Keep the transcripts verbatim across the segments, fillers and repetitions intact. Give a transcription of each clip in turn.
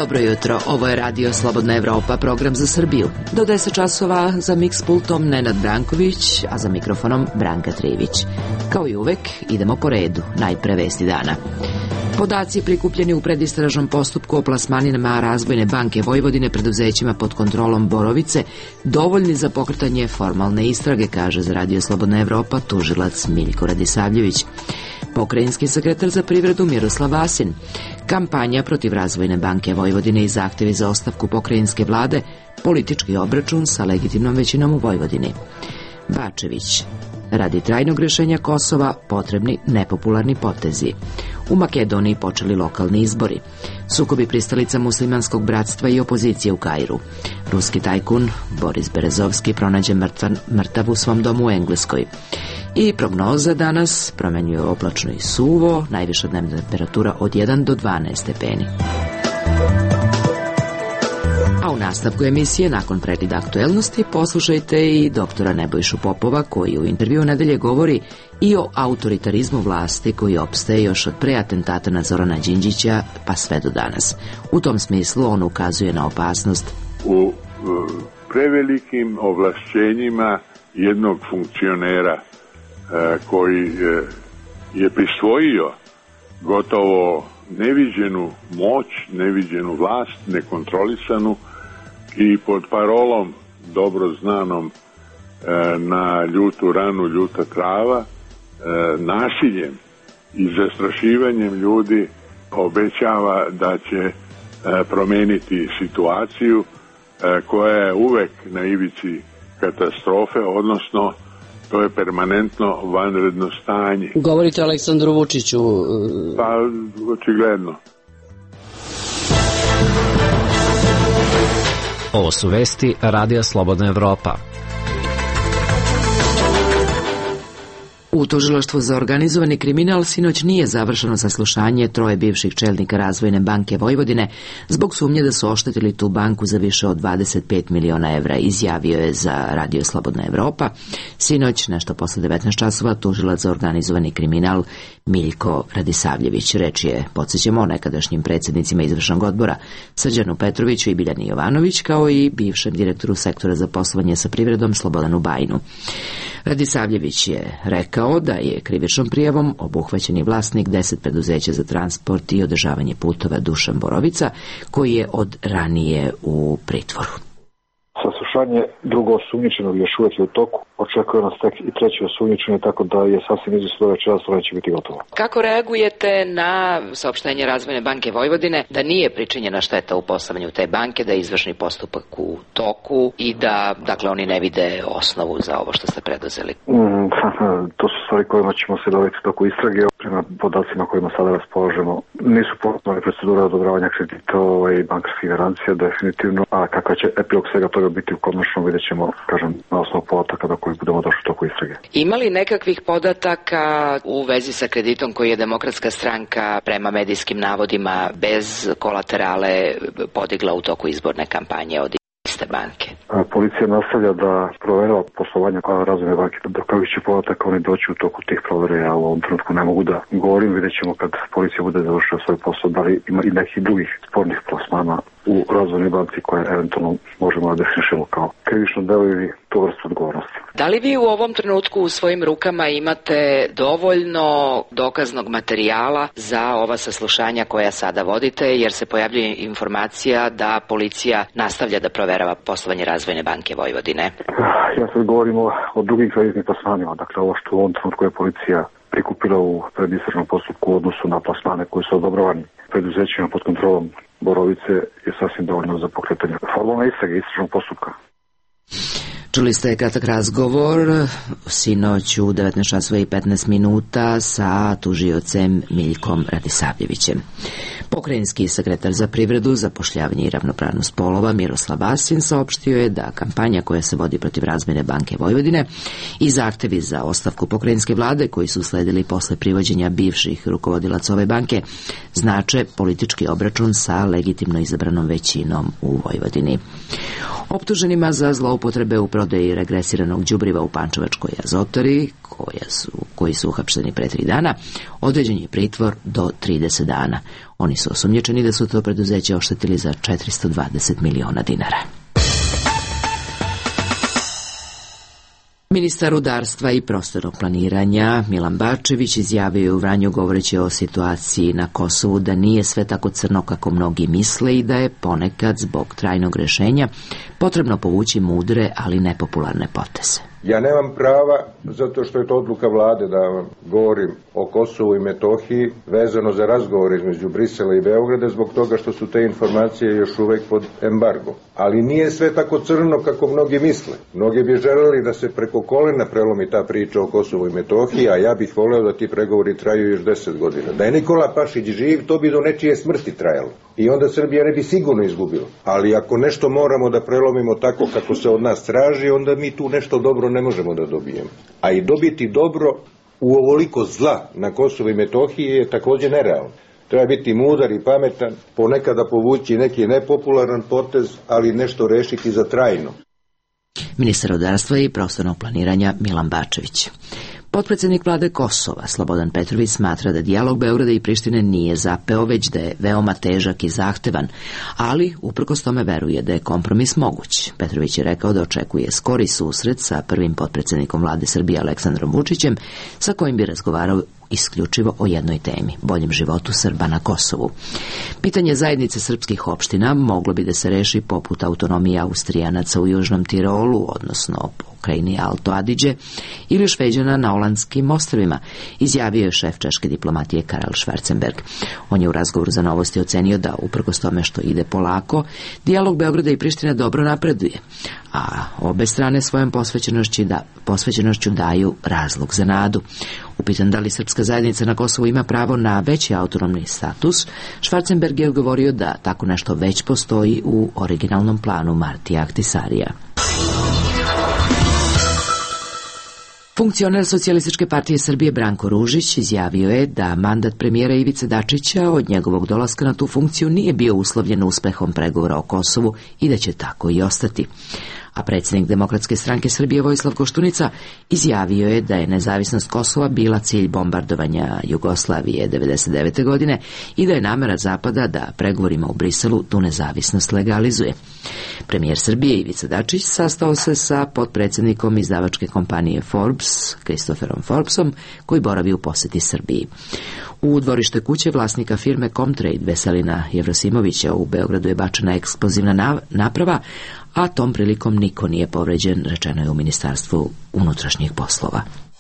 Dobro jutro, ovo je Radio Slobodna Evropa, program za Srbiju. Do deset časova za miks pultom Nenad Branković, a za mikrofonom Branka Trivić. Kao i uvek, idemo po redu, najpre vesti dana. Podaci prikupljeni u predistražnom postupku o plasmaninama Razvojne banke Vojvodine preduzećima pod kontrolom Borovice dovoljni za pokretanje formalne istrage, kaže za Radio Slobodna Evropa tužilac Miljko Radisavljević. Pokrajinski sekretar za privredu Miroslav Vasin. Kampanja protiv Razvojne banke Vojvodine i zahtevi za ostavku pokrajinske vlade, politički obračun sa legitimnom većinom u Vojvodini. Bačević. Radi trajnog rešenja Kosova potrebni nepopularni potezi. U Makedoniji počeli lokalni izbori. Sukobi pristalica muslimanskog bratstva i opozicije u Kairu. Ruski tajkun Boris Berezovski pronađe mrtvan, mrtav u svom domu u Engleskoj. I prognoza danas promenjuje oblačno i suvo, najviša dnevna temperatura od jedan do dvanaest stepeni. A u nastavku emisije, nakon pregleda aktuelnosti, poslušajte i doktora Nebojšu Popova, koji u intervju nedelje govori i o autoritarizmu vlasti koji opstaje još od pre atentata na Zorana Đinđića pa sve do danas. U tom smislu on ukazuje na opasnost u prevelikim ovlašćenjima jednog funkcionera koji je prisvojio gotovo neviđenu moć, neviđenu vlast, nekontrolisanu i pod parolom dobro znanom na ljutu ranu, ljuta trava, nasiljem i zastrašivanjem ljudi obećava da će promeniti situaciju koja je uvek na ivici katastrofe, odnosno to je permanentno vanredno stanje. Govorite o Aleksandru Vučiću? Pa, očigledno. Ovo su vesti Radija Slobodna Evropa. U Tužilaštvu za organizovani kriminal sinoć nije završeno saslušanje troje bivših čelnika Razvojne banke Vojvodine zbog sumnje da su oštetili tu banku za više od dvadeset pet miliona evra, izjavio je za Radio Slobodna Evropa. Sinoć, nešto posle devetnaest časova, tužilac za organizovani kriminal Miljko Radisavljević. Reč je, podsjećamo, o nekadašnjim predsjednicima izvršnog odbora Srđanu Petroviću i Biljani Jovanović, kao i bivšem direktoru sektora za poslovanje sa privredom Slobodanu Bajinu. Radisavljević je rekao da je krivičnom prijavom obuhvaćeni vlasnik deset preduzeća za transport i održavanje putova Dušan Borovica, koji je od ranije u pritvoru. Saslušanje drugo osumnjičenog još uvijek je u toku. Očekuje nas tek i treći osumnjičeni, tako da je sasvim izvjesno da večeras to neće biti gotovo. Kako reagujete na saopštenje Razvojne banke Vojvodine da nije pričinjena šteta u postavljanju te banke, da je izvršni postupak u toku i da, dakle, oni ne vide osnovu za ovo što ste preduzeli? Mm, to su stvari kojima ćemo se dovesti u toku istrage. Prema podacima kojima sada raspolažemo, nisu potpuno procedure odobravanja kredita i bankarskih garancija definitivno, a kakav će epilog svega toga biti u konačnom vidjet ćemo, kažem, na osnovu podataka do kojih budemo došli u toku istrage. Ima li nekakvih podataka u vezi sa kreditom koji je Demokratska stranka prema medijskim navodima bez kolaterale podigla u toku izborne kampanje od iste banke? Policija nastavlja da proverava poslovanje Razvojne banke. Do kakvih će podataka oni doći u toku tih provere, ja u ovom trenutku ne mogu da govorim. Vidjet ćemo kad policija bude završila svoj posao, da li ima i nekih drugih spornih plasmana u Razvojnoj banci koje eventualno možemo da definišemo kao krivično delo ili tu vrstu odgovornosti. Da li vi u ovom trenutku u svojim rukama imate dovoljno dokaznog materijala za ova saslušanja koja sada vodite, jer se pojavljuje informacija da policija nastavlja da proverava poslovanje Razvojne banke Vojvodine? Ja sad govorim o, o drugim kreditnim plasmanima, dakle ovo što u ovom trenutku je policija prikupila u predistražnom postupku u odnosu na plasmane koji su odobravani preduzećima pod kontrolom Borovice je sasvim dovoljno za pokretanje formalne istrage istražnog postupka. Čuli ste kratak razgovor sinoć u devetnaest časova i petnaest minuta sa tužiocem Miljkom Radisavljevićem. Pokrajinski sekretar za privredu, zapošljavanje i ravnopravnost spolova Miroslav Vasin saopštio je da kampanja koja se vodi protiv Razvojne banke Vojvodine i zahtevi za ostavku pokrajinske vlade koji su sledili posle privođenja bivših rukovodilaca ove banke znače politički obračun sa legitimno izabranom većinom u Vojvodini. Optuženima za zloupotrebe u prodaji regresiranog đubriva u pančevačkoj Azotori, koja su, koji su uhapšteni pre tri dana, određen je pritvor do trideset dana. Oni su osumnjičeni da su to preduzeće oštetili za četiristo dvadeset miliona dinara. Ministar rudarstva i prostornog planiranja Milan Bačević izjavio je u Vranju govoreći o situaciji na Kosovu da nije sve tako crno kako mnogi misle i da je ponekad zbog trajnog rješenja potrebno povući mudre, ali nepopularne poteze. Ja nemam prava, zato što je to odluka vlade, da vam govorim o Kosovu i Metohiji vezano za razgovor između Brisela i Beograda, zbog toga što su te informacije još uvek pod embargom. Ali nije sve tako crno kako mnogi misle. Mnogi bi želeli da se preko kolena prelomi ta priča o Kosovu i Metohiji, a ja bih voleo da ti pregovori traju još deset godina. Da je Nikola Pašić živ, to bi do nečije smrti trajalo. I onda Srbija ne bi sigurno izgubila. Ali ako nešto moramo da prelomimo tako kako se od nas traži, onda mi tu nešto dobro ne možemo da dobijemo. A i dobiti dobro u ovoliko zla na Kosovu i Metohiji je također nerealno. Treba biti mudar i pametan, ponekada povući neki nepopularan potez, ali nešto rešiti za trajno. Ministar rudarstva i prostornog planiranja Milan Bačević. Potpredsjednik vlade Kosova, Slobodan Petrović, smatra da dijalog Beograda i Prištine nije zapeo, već da je veoma težak i zahtevan, ali uprkos tome veruje da je kompromis moguć. Petrović je rekao da očekuje skori susret sa prvim potpredsjednikom vlade Srbije Aleksandrom Vučićem, sa kojim bi razgovarao isključivo o jednoj temi, boljem životu Srba na Kosovu. Pitanje zajednice srpskih opština moglo bi da se reši poput autonomije Austrijanaca u Južnom Tirolu, odnosno pokrajini Alto Adige, ili Šveđana na Olandskim ostrvima, izjavio je šef češke diplomatije Karel Schwarzenberg. On je u razgovoru za Novosti ocenio da, uprkos tome što ide polako, dijalog Beograda i Prištine dobro napreduje, a obe strane svojom posvećenošću, da, posvećenošću daju razlog za nadu. Upitan da li srpska zajednica na Kosovu ima pravo na veći autonomni status, Schwarzenberg je odgovorio da tako nešto već postoji u originalnom planu Martija Ahtisarija. Funkcioner Socijalističke partije Srbije Branko Ružić izjavio je da mandat premijera Ivice Dačića od njegovog dolaska na tu funkciju nije bio uslovljen uspehom pregovora o Kosovu i da će tako i ostati. A predsjednik Demokratske stranke Srbije Vojislav Koštunica izjavio je da je nezavisnost Kosova bila cilj bombardovanja Jugoslavije devedeset devete godine i da je namera Zapada da pregovorima u Briselu tu nezavisnost legalizuje. Premijer Srbije Ivica Dačić sastao se sa potpredsjednikom izdavačke kompanije Forbes, Christopherom Forbesom, koji boravi u posjeti Srbiji. U dvorište kuće vlasnika firme Comtrade Veselina Jevrosimovića u Beogradu je bačena eksplozivna naprava, a tom prilikom niko nije povređen, rečeno je u Ministarstvu unutrašnjih poslova.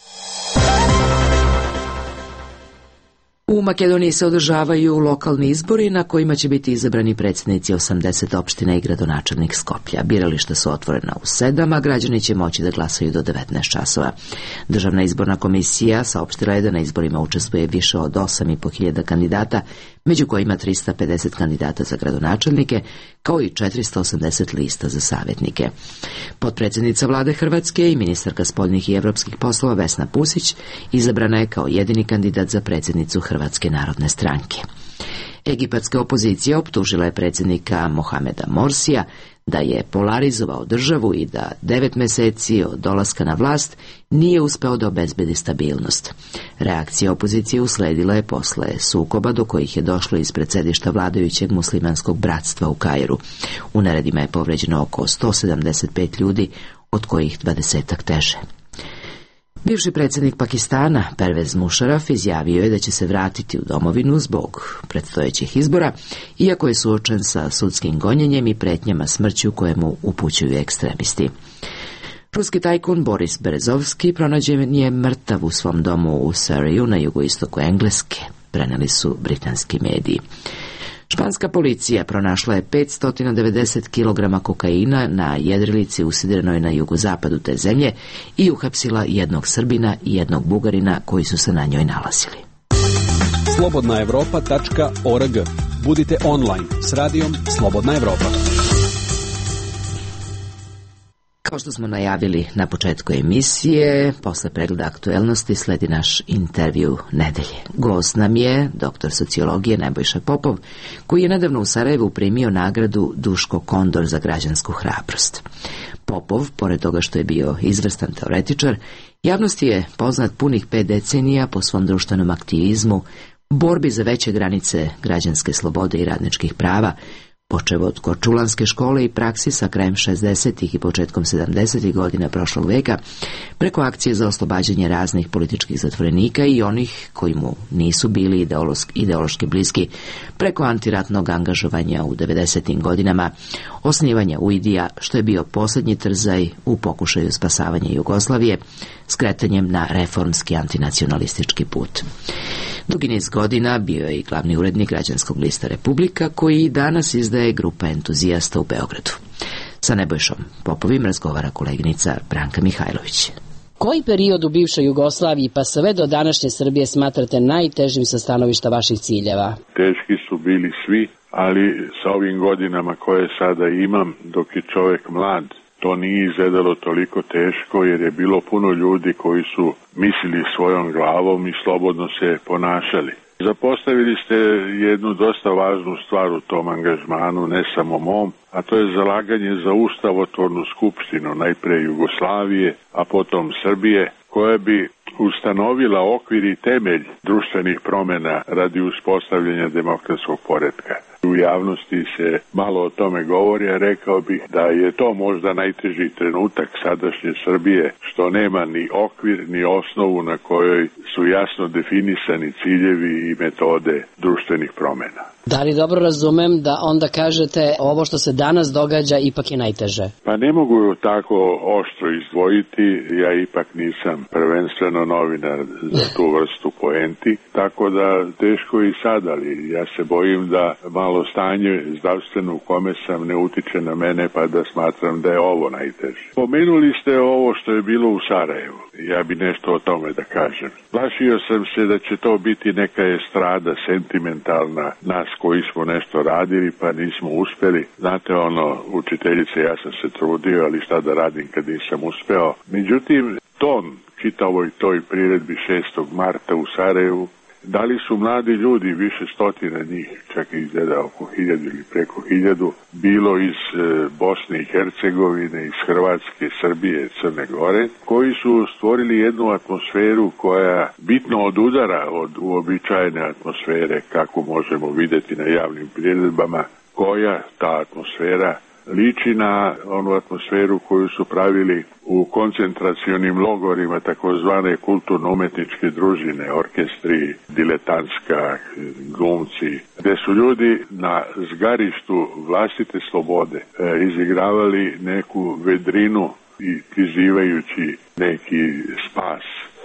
U Makedoniji se održavaju lokalni izbori na kojima će biti izabrani predsjednici osamdeset opština i gradonačelnik Skoplja. Birališta su otvorena u sedam, a građani će moći da glasaju do devetnaest časova. Državna izborna komisija saopštila je da na izborima učestvuje više od osam i po hiljada kandidata, među kojima trista pedeset kandidata za gradonačelnike, kao i četiristo osamdeset lista za savjetnike. Potpredsjednica vlade Hrvatske i ministarka spoljnih i evropskih poslova Vesna Pusić izabrana je kao jedini kandidat za predsjednicu Hrvatske narodne stranke. Egipatska opozicija optužila je predsjednika Mohameda Morsija da je polarizovao državu i da devet mjeseci od dolaska na vlast nije uspeo da obezbedi stabilnost. Reakcija opozicije usledila je posle sukoba do kojih je došlo ispred sedišta vladajućeg muslimanskog bratstva u Kairu. U neredima je povređeno oko sto sedamdeset pet ljudi, od kojih dvadesetak teže. Bivši predsjednik Pakistana, Pervez Musharraf, izjavio je da će se vratiti u domovinu zbog predstojećih izbora, iako je suočen sa sudskim gonjenjem i pretnjama smrću kojemu upućuju ekstremisti. Ruski tajkun Boris Berezovski pronađen je mrtav u svom domu u Surreyu na jugoistoku Engleske, preneli su britanski mediji. Španska policija pronašla je petsto devedeset kilograma kokaina na jedrilici usidrenoj na jugozapadu te zemlje i uhapsila jednog Srbina i jednog Bugarina koji su se na njoj nalazili. slobodna evropa tačka org. Budite online s radijom Slobodna Evropa. Kao što smo najavili na početku emisije, posle pregleda aktuelnosti sledi naš intervju nedelje. Gost nam je doktor sociologije Nebojša Popov, koji je nedavno u Sarajevu primio nagradu Duško Kondor za građansku hrabrost. Popov, pored toga što je bio izvrstan teoretičar, javnosti je poznat punih pet decenija po svom društvenom aktivizmu, borbi za veće granice građanske slobode i radničkih prava, počev od Korčulanske škole i praksi sa krajem šezdesetih i početkom sedamdesetih godina prošlog veka, preko akcije za oslobađanje raznih političkih zatvorenika i onih koji mu nisu bili ideološki, ideološki bliski, preko antiratnog angažovanja u devedesetim godinama, osnivanja U I D-a, što je bio posljednji trzaj u pokušaju spasavanja Jugoslavije, skretanjem na reformski antinacionalistički put. Dugi niz godina bio je i glavni urednik Građanskog lista Republika, koji danas izdaje grupa entuzijasta u Beogradu. Sa Nebojšom Popovim razgovara koleginica Branka Mihajlović. Koji period u bivšoj Jugoslaviji pa sve do današnje Srbije smatrate najtežim sa stanovišta vaših ciljeva? Teški su bili svi, ali sa ovim godinama koje sada imam, dok je čovjek mlad, to nije izgledalo toliko teško, jer je bilo puno ljudi koji su mislili svojom glavom i slobodno se ponašali. Zapostavili ste jednu dosta važnu stvar u tom angažmanu, ne samo mom, a to je zalaganje za ustavotvornu skupštinu, najpre Jugoslavije, a potom Srbije, koja bi ustanovila okvir i temelj društvenih promjena radi uspostavljanja demokratskog poretka. U javnosti se malo o tome govori, a rekao bih da je to možda najteži trenutak sadašnje Srbije, što nema ni okvir ni osnovu na kojoj su jasno definisani ciljevi i metode društvenih promjena. Da li dobro razumem da onda kažete ovo što se danas događa ipak je najteže? Pa ne mogu tako oštro izdvojiti, ja ipak nisam prvenstveno novinar za tu vrstu poenti, tako da teško i sad, ali ja se bojim da malo stanje zdravstveno u kome sam ne utiče na mene, pa da smatram da je ovo najteže. Pomenuli ste ovo što je bilo u Sarajevu, ja bi nešto o tome da kažem. Plašio sam se da će to biti neka estrada sentimentalna nas koji smo nešto radili pa nismo uspjeli. Znate ono, učiteljice, ja sam se trudio, ali šta da radim kad nisam uspeo. Međutim, ton čitavoj toj priredbi šestog marta u Sarajevu dali su mladi ljudi, više stotina njih, čak i izgleda oko hiljadu ili preko hiljadu, bilo iz e, Bosne i Hercegovine, iz Hrvatske, Srbije, Crne Gore, koji su stvorili jednu atmosferu koja bitno odudara od uobičajene atmosfere kako možemo vidjeti na javnim priredbama, koja ta atmosfera liči na onu atmosferu koju su pravili u koncentracionim logorima, takozvane kulturno-umetničke družine, orkestri, diletantska, glumci, gdje su ljudi na zgarištu vlastite slobode e, izigravali neku vedrinu i prizivajući neki spas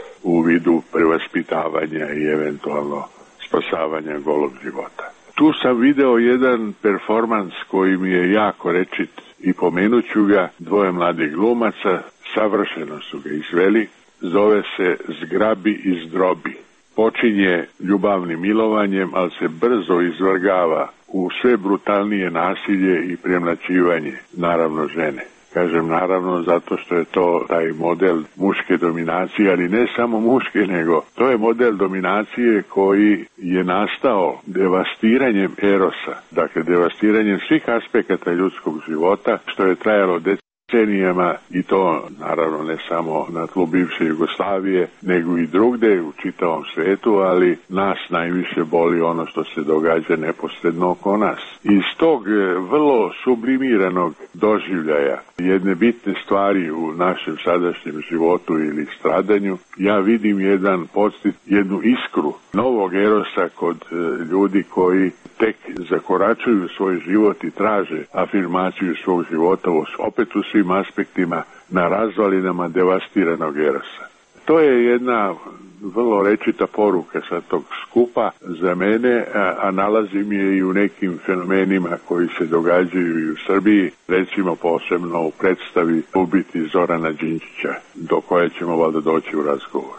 u vidu prevaspitavanja i eventualno spasavanja golog života. Tu sam video jedan performans koji mi je jako rečit i pomenut ću ga. Dvoje mladih glumaca savršeno su ga izveli, zove se Zgrabi i zdrobi. Počinje ljubavnim milovanjem, ali se brzo izvrgava u sve brutalnije nasilje i premlaćivanje, naravno žene. Kažem naravno zato što je to taj model muške dominacije, ali ne samo muške, nego to je model dominacije koji je nastao devastiranjem erosa, dakle devastiranjem svih aspekata ljudskog života, što je trajalo decenijama i to naravno ne samo na tlu bivše Jugoslavije, nego i drugde u čitavom svetu, ali nas najviše boli ono što se događa neposredno oko nas. Iz tog vrlo sublimiranog doživljaja jedne bitne stvari u našem sadašnjem životu ili stradanju, ja vidim jedan podstit, jednu iskru novog erosa kod ljudi koji tek zakoračuju svoj život i traže afirmaciju svog života opet u svim aspektima na razvalinama devastiranog erosa. To je jedna vrlo rečita poruka sa tog skupa za mene, a, a nalazim je i u nekim fenomenima koji se događaju i u Srbiji, recimo posebno u predstavi Ubiti Zorana Đinđića, do koje ćemo valjda doći u razgovor.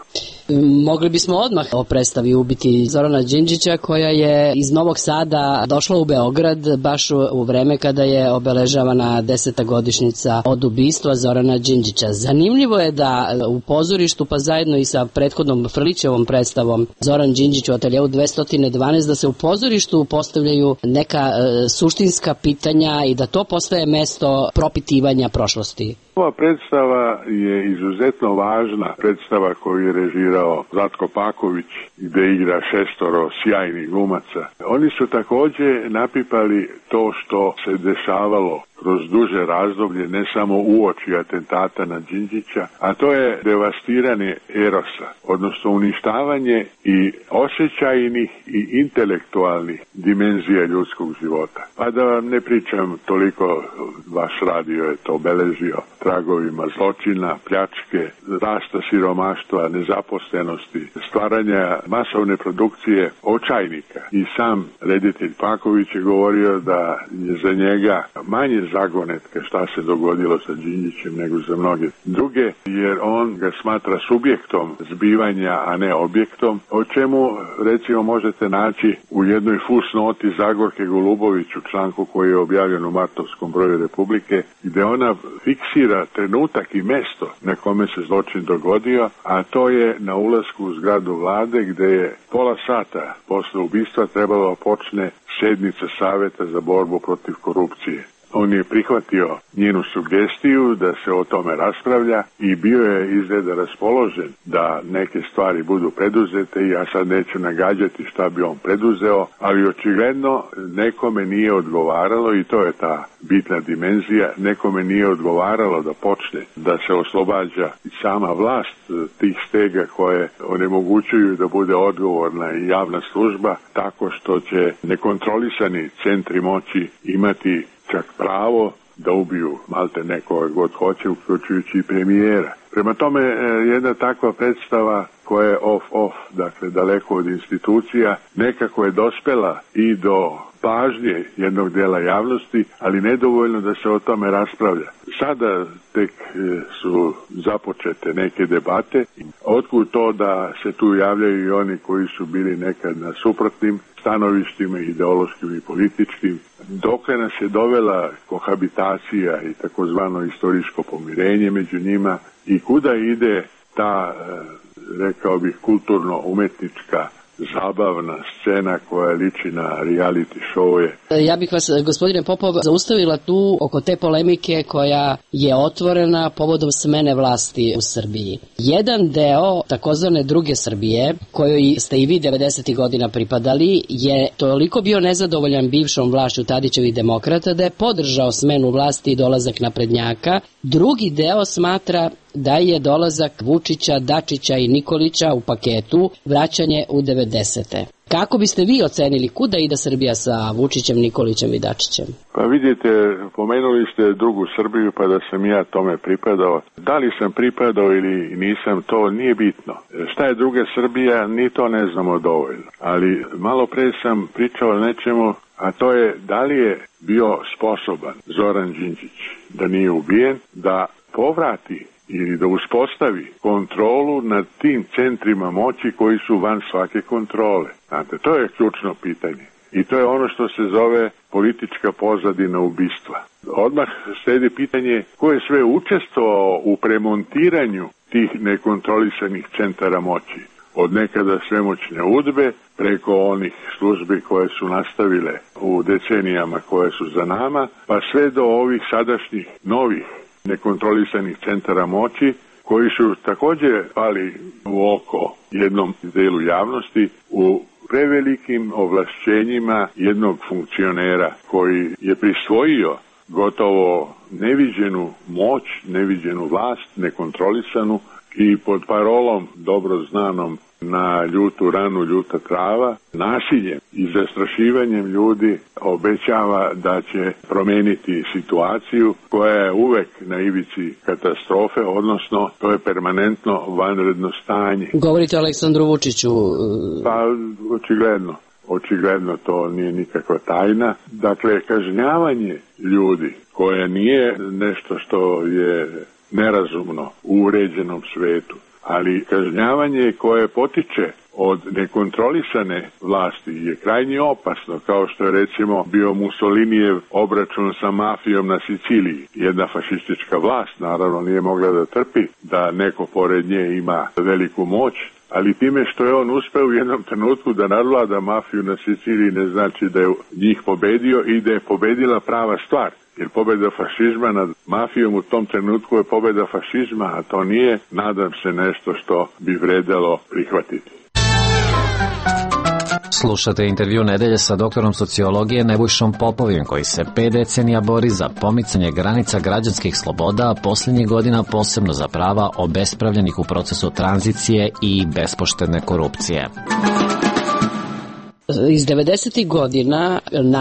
Mogli bismo odmah o predstavi ubiti Zorana Đinđića, koja je iz Novog Sada došla u Beograd baš u vreme kada je obeležavana deseta godišnjica od ubistva Zorana Đinđića. Zanimljivo je da u pozorištu, pa zajedno i sa prethodnom Frlićevom predstavom Zoran Đinđić u ateljeu dvesta dvanaest, da se u pozorištu postavljaju neka e, suštinska pitanja i da to postaje mesto propitivanja prošlosti. Ova predstava je izuzetno važna predstava koju je režirao Zlatko Paković, gde igra šestoro sjajnih glumaca. Oni su također napipali to što se dešavalo kroz duže razdoblje, ne samo uoči atentata na Đinđića, a to je devastiranje erosa, odnosno uništavanje i osjećajnih i intelektualnih dimenzija ljudskog života. Pa da vam ne pričam toliko, vaš radio je to obeležio tragovima zločina, pljačke, rasta siromaštva, nezaposlenosti, stvaranja masovne produkcije očajnika. I sam reditelj Paković je govorio da je za njega manje zagonetka šta se dogodilo sa Đinđićem nego za mnoge druge, jer on ga smatra subjektom zbivanja, a ne objektom, o čemu recimo možete naći u jednoj fusnoti Zagorke Golubović u članku koji je objavljen u martovskom broju Republike, gde ona fiksira trenutak i mesto na kome se zločin dogodio, a to je na ulasku u zgradu vlade, gde je pola sata posle ubistva trebalo počne sednica Saveta za borbu protiv korupcije. On je prihvatio njenu sugestiju da se o tome raspravlja i bio je izgleda raspoložen da neke stvari budu preduzete i ja sad neću nagađati šta bi on preduzeo, ali očigledno nekome nije odgovaralo i to je ta bitna dimenzija, nekome nije odgovaralo da počne da se oslobađa i sama vlast tih stega koje onemogućuju da bude odgovorna i javna služba tako što će nekontrolisani centri moći imati čak pravo da ubiju malte nekoga god hoće, uključujući i premijera. Prema tome, jedna takva predstava koja je off-off, dakle daleko od institucija, nekako je dospela i do pažnje jednog dela javnosti, ali nedovoljno da se o tome raspravlja. Sada tek su započete neke debate. Otkud to da se tu javljaju i oni koji su bili nekad na suprotnim stanovištima, ideološkim i političkim, dokle nas je dovela kohabitacija i takozvano istorijsko pomirenje među njima i kuda ide ta, rekao bih, kulturno-umetnička zabavna scena koja liči na reality show. Ja bih vas, gospodine Popov, zaustavila tu oko te polemike koja je otvorena povodom smene vlasti u Srbiji. Jedan deo takozvane druge Srbije, kojoj ste i vi devedesetih godina pripadali, je toliko bio nezadovoljan bivšom vlašću Tadićevih demokrata da je podržao smenu vlasti i dolazak naprednjaka. Drugi deo smatra da je dolazak Vučića, Dačića i Nikolića u paketu vraćanje u devedesete. Kako biste vi ocenili kuda ide Srbija sa Vučićem, Nikolićem i Dačićem? Pa vidite, pomenuli ste drugu Srbiju, pa da sam ja tome pripadao. Da li sam pripadao ili nisam, to nije bitno. Šta je druga Srbija, ni to ne znamo dovoljno. Ali malo pre sam pričao o nečemu, a to je da li je bio sposoban Zoran Đinđić, da nije ubijen, da povrati ili da uspostavi kontrolu nad tim centrima moći koji su van svake kontrole. Znate, to je ključno pitanje. I to je ono što se zove politička pozadina ubistva. Odmah sledi pitanje ko je sve učestvovao u premontiranju tih nekontrolisanih centara moći. Od nekada svemoćne udbe, preko onih službi koje su nastavile u decenijama koje su za nama, pa sve do ovih sadašnjih novih nekontrolisanih centara moći koji su također pali u oko jednom delu javnosti u prevelikim ovlašćenjima jednog funkcionera koji je prisvojio gotovo neviđenu moć, neviđenu vlast, nekontrolisanu i pod parolom dobro znanom na ljutu ranu, ljuta trava, nasiljem i zastrašivanjem ljudi obećava da će promeniti situaciju koja je uvek na ivici katastrofe, odnosno to je permanentno vanredno stanje. Govorite o Aleksandru Vučiću? Pa, očigledno. Očigledno to nije nikakva tajna. Dakle, kažnjavanje ljudi koje nije nešto što je nerazumno u uređenom svetu. ali kažnjavanje koje potiče od nekontrolisane vlasti je krajnje opasno, kao što je recimo bio Mussolinijev obračun sa mafijom na Siciliji. Jedna fašistička vlast naravno nije mogla da trpi da neko pored nje ima veliku moć, ali time što je on uspeo u jednom trenutku da nadvlada mafiju na Siciliji ne znači da je njih pobedio i da je pobedila prava stvar. Jer pobjeda fašizma nad mafijom u tom trenutku je pobjeda fašizma, a to nije, nadam se, nešto što bi vredelo prihvatiti. Slušate intervju nedelje sa doktorom sociologije Nebojšom Popovim, koji se pet decenija bori za pomicanje granica građanskih sloboda, a posljednjih godina posebno za prava obespravljenih u procesu tranzicije i bespoštedne korupcije. Iz devedesetih godina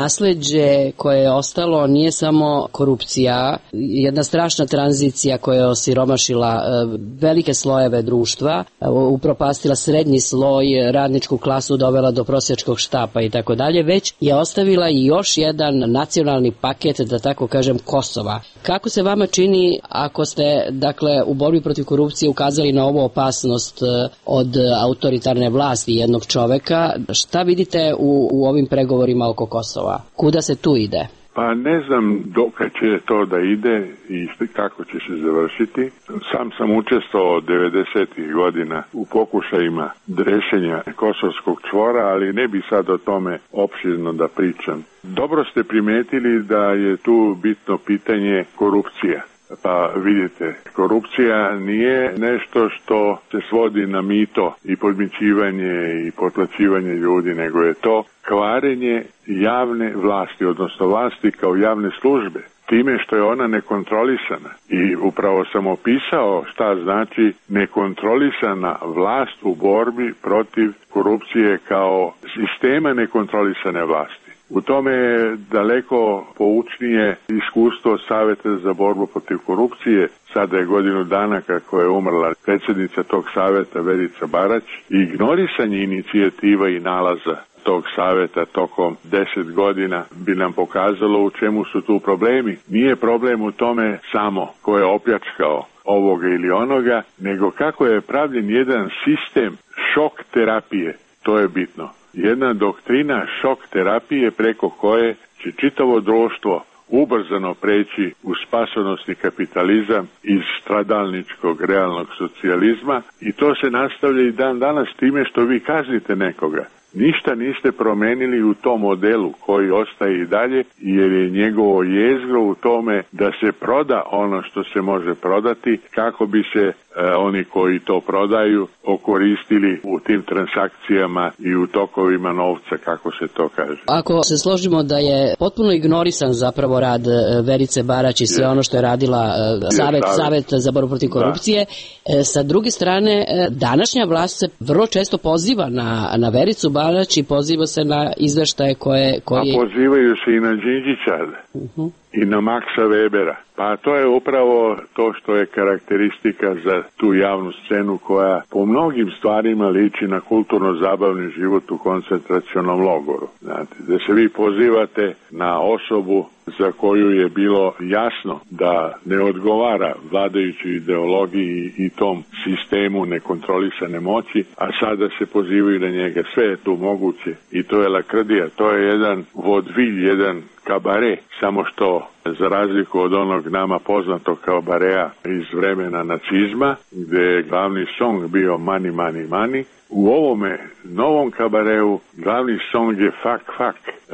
nasleđe koje je ostalo nije samo korupcija, jedna strašna tranzicija koja je osiromašila velike slojeve društva, upropastila srednji sloj, radničku klasu dovela do prosjačkog štapa i tako dalje, već je ostavila i još jedan nacionalni paket, da tako kažem, Kosova. Kako se vama čini ako ste, dakle, u borbi protiv korupcije ukazali na ovu opasnost od autoritarne vlasti jednog čoveka, šta vidite U, u ovim pregovorima oko Kosova? Kuda se tu ide? Pa ne znam dokle će to da ide i kako će se završiti. Sam sam učestvovao od devedesetih godina u pokušajima rešenja kosovskog čvora, ali ne bi sad o tome opširno da pričam. Dobro ste primetili da je tu bitno pitanje korupcija. Pa vidite, korupcija nije nešto što se svodi na mito i podmićivanje i potlaćivanje ljudi, nego je to kvarenje javne vlasti, odnosno vlasti kao javne službe, time što je ona nekontrolisana. I upravo sam opisao šta znači nekontrolisana vlast u borbi protiv korupcije kao sistema nekontrolisane vlasti. U tome je daleko poučnije iskustvo Saveta za borbu protiv korupcije. Sada je godinu dana kako je umrla predsjednica tog saveta Verica Barać i ignorisanje inicijativa i nalaza tog saveta tokom deset godina bi nam pokazalo u čemu su tu problemi. Nije problem u tome samo ko je opljačkao ovoga ili onoga, nego kako je pravljen jedan sistem šok terapije. To je bitno. Jedna doktrina šok terapije preko koje će čitavo društvo ubrzano preći u spasonosni kapitalizam iz stradalničkog realnog socijalizma i to se nastavlja i dan danas time što vi kaznite nekoga. Ništa niste promenili u tom modelu koji ostaje i dalje, jer je njegovo jezgro u tome da se proda ono što se može prodati kako bi se e, oni koji to prodaju okoristili u tim transakcijama i u tokovima novca, kako se to kaže. Ako se složimo da je potpuno ignorisan zapravo rad Verice Barać i sve yes. ono što je radila uh, Savet, yes, Savet za borbu protiv korupcije, da. Sa druge strane današnja vlast se vrlo često poziva na, na Vericu Barać i poziva se na izveštaje koje... koje... A pozivaju se i na Đinđića uh-huh. i na Maksa Webera. Pa to je upravo to što je karakteristika za tu javnu scenu koja po mnogim stvarima liči na kulturno-zabavni život u koncentracionom logoru. Znate, da se vi pozivate na osobu za koju je bilo jasno da ne odgovara vladajućoj ideologiji i tom sistemu nekontrolisane moći, a sada se pozivaju na njega. Sve je tu moguće i to je lakrdija, to je jedan vodvilj, jedan kabare, samo što za razliku od onog nama poznatog kabarea iz vremena nacizma, gde je glavni song bio money, money, money, u ovome novom kabareu glavni song je fak, fak. E,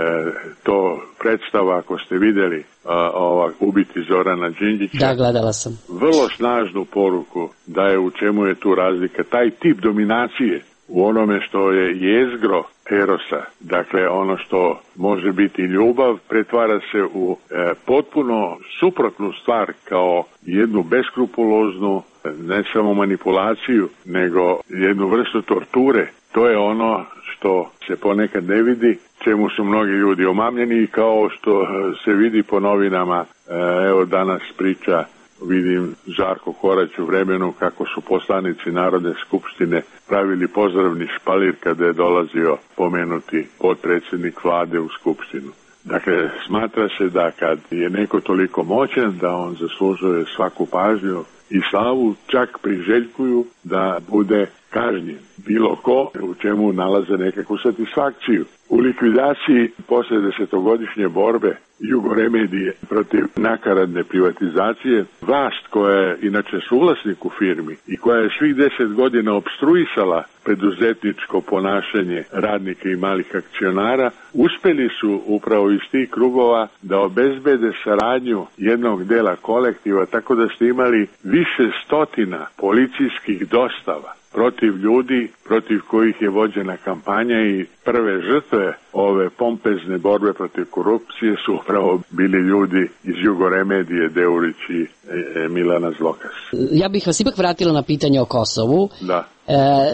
to predstava, ako ste vidjeli, a, ova, ubiti Zorana Đinđića. Da, gledala sam. Vrlo snažnu poruku da je u čemu je tu razlika. Taj tip dominacije u onome što je jezgro erosa, dakle ono što može biti ljubav, pretvara se u e, potpuno suprotnu stvar kao jednu beskrupuloznu, ne samo manipulaciju, nego jednu vrstu torture. To je ono što se ponekad ne vidi, čemu su mnogi ljudi omamljeni i kao što se vidi po novinama, e, evo danas priča, vidim Žarko Korać u vremenu kako su poslanici Narodne skupštine pravili pozdravni špalir kada je dolazio pomenuti potpredsjednik vlade u skupštinu. Dakle, smatra se da kad je neko toliko moćan da on zaslužuje svaku pažnju i slavu, čak priželjkuju da bude kažnjen. Bilo ko u čemu nalaze nekakvu satisfakciju. U likvidaciji posle desetogodišnje borbe Jugoremedije protiv nakaradne privatizacije, vlast koja je inače suvlasnik u firmi i koja je svih deset godina opstruisala preduzetničko ponašanje radnika i malih akcionara, uspeli su upravo iz tih krugova da obezbede saradnju jednog dela kolektiva, tako da ste imali više stotina policijskih dostava protiv ljudi protiv kojih je vođena kampanja i prve žrtve ove pompezne borbe protiv korupcije su upravo bili ljudi iz Jugoremedije, Deurić i e, Milana Zlokas. Ja bih vas ipak vratila na pitanje o Kosovu. Da. E,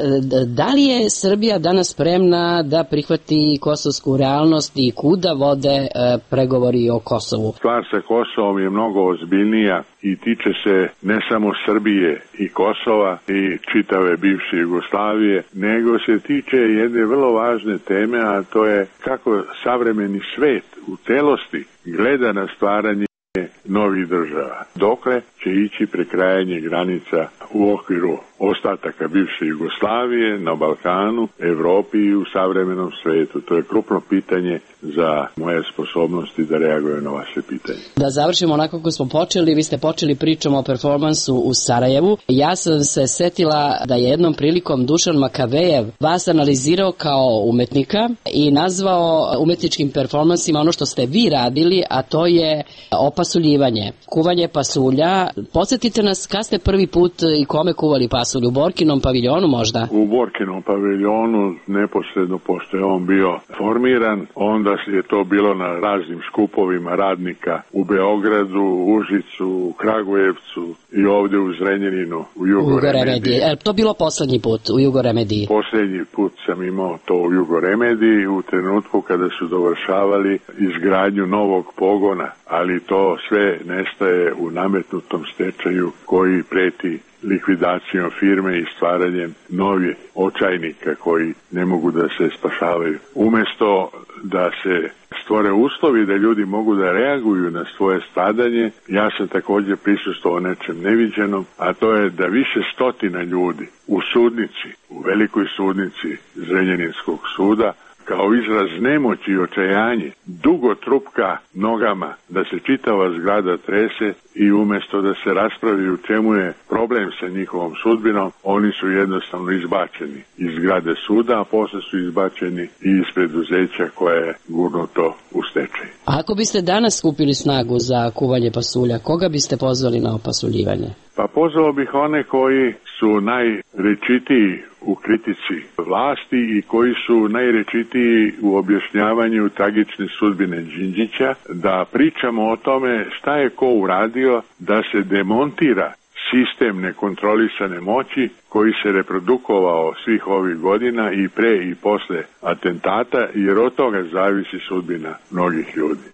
da li je Srbija danas spremna da prihvati kosovsku realnost i kuda vode e, pregovori o Kosovu? Stvar sa Kosovom je mnogo ozbiljnija i tiče se ne samo Srbije i Kosova i čitave bivše Jugoslavije, nego se tiče jedne vrlo važne teme, a to je kako savremeni svet u celosti gleda na stvaranje novih država. Dokle će ići prekrajanje granica u okviru ostataka bivše Jugoslavije, na Balkanu, Evropi i u savremenom svetu. To je krupno pitanje za moje sposobnosti da reagujem na vaše pitanje. Da završimo onako kako smo počeli, vi ste počeli pričom o performansu u Sarajevu. Ja sam se setila da je jednom prilikom Dušan Makavejev vas analizirao kao umetnika i nazvao umetničkim performansima ono što ste vi radili, a to je opasuljivanje, kuvanje pasulja. Podsjetite nas kad ste prvi put i kome kuvali pasulj? U Borkinom paviljonu možda? U Borkinom paviljonu, neposredno pošto je on bio formiran, onda je to bilo na raznim skupovima radnika u Beogradu, Užicu, u Kragujevcu i ovdje u Zrenjaninu, u Jugoremediji. Je to bilo poslednji put u Jugoremediji? Poslednji put sam imao to u Jugoremediji u trenutku kada su dovršavali izgradnju novog pogona, ali to sve nestaje u nametnutom stečaju koji preti likvidacijom firme i stvaranjem novih očajnika koji ne mogu da se spašavaju. Umesto da se stvore uslovi da ljudi mogu da reaguju na svoje stradanje, ja sam također prisustvovao nečem neviđenom, a to je da više stotina ljudi u sudnici, u velikoj sudnici Zrenjaninskog suda, kao izraz nemoći i očajanje, dugo trupka nogama da se čitava zgrada trese i umjesto da se raspravi u čemu je problem sa njihovom sudbinom, oni su jednostavno izbačeni iz zgrade suda, a posle su izbačeni i iz preduzeća koje je gurnuto u stečaj. A ako biste danas skupili snagu za kuvanje pasulja, koga biste pozvali na opasuljivanje? Pa pozvao bih one koji su najrečitiji u kritici vlasti i koji su najrečitiji u objašnjavanju tragične sudbine Đinđića, da pričamo o tome šta je ko uradio da se demontira sistem nekontrolisane moći koji se reprodukovao svih ovih godina i pre i posle atentata, jer od toga zavisi sudbina mnogih ljudi.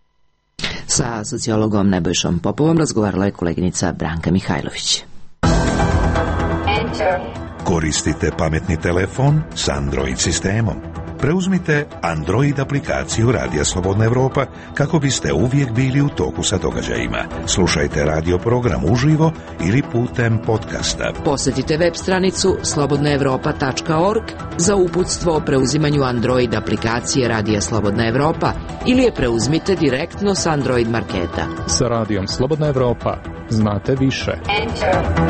Sa sociologom Nebojšom Popovom razgovarala je koleginica Branka Mihajlović. Koristite pametni telefon s Android sistemom. Preuzmite Android aplikaciju Radija Slobodna Evropa kako biste uvijek bili u toku sa događajima. Slušajte radio program uživo ili putem podcasta. Posjetite web stranicu slobodna evropa tačka org za uputstvo o preuzimanju Android aplikacije Radija Slobodna Evropa ili je preuzmite direktno s Android marketa. Sa Radijom Slobodna Evropa znate više. Enter.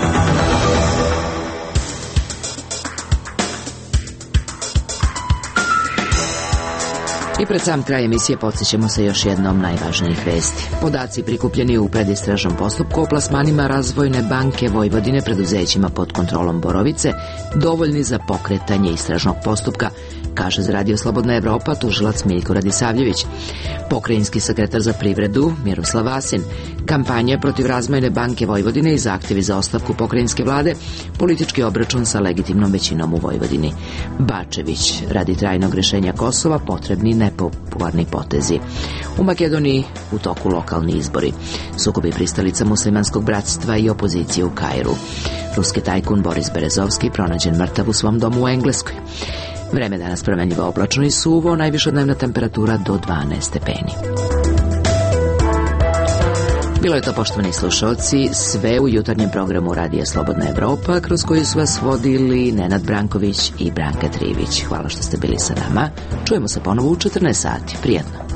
I pred sam kraj emisije podsjećamo se još jednom najvažnijih vesti. Podaci prikupljeni u predistražnom postupku o plasmanima Razvojne banke Vojvodine preduzećima pod kontrolom Borovice dovoljni za pokretanje istražnog postupka, kaže za Radio Slobodna Evropa tužilac Miljko Radisavljević. Pokrajinski sekretar za privredu Miroslav Vasin. Kampanja protiv Razvojne banke Vojvodine i zahtjevi za ostavku pokrajinske vlade, politički obračun sa legitimnom većinom u Vojvodini. Bačević, radi trajnog rješenja Kosova potrebni nepopularni potezi. U Makedoniji u toku lokalni izbori. Sukobi pristalica muslimanskog bratstva i opozicije u Kairu. Ruski tajkun Boris Berezovski pronađen mrtav u svom domu u Engleskoj. Vreme danas promenljivo oblačno i suvo, najviša dnevna temperatura do dvanaest stepeni. Bilo je to, poštovani slušalci, sve u jutarnjem programu Radija Slobodna Evropa, kroz koji su vas vodili Nenad Branković i Branka Trivić. Hvala što ste bili sa nama. Čujemo se ponovo u četrnaest sati. Prijatno.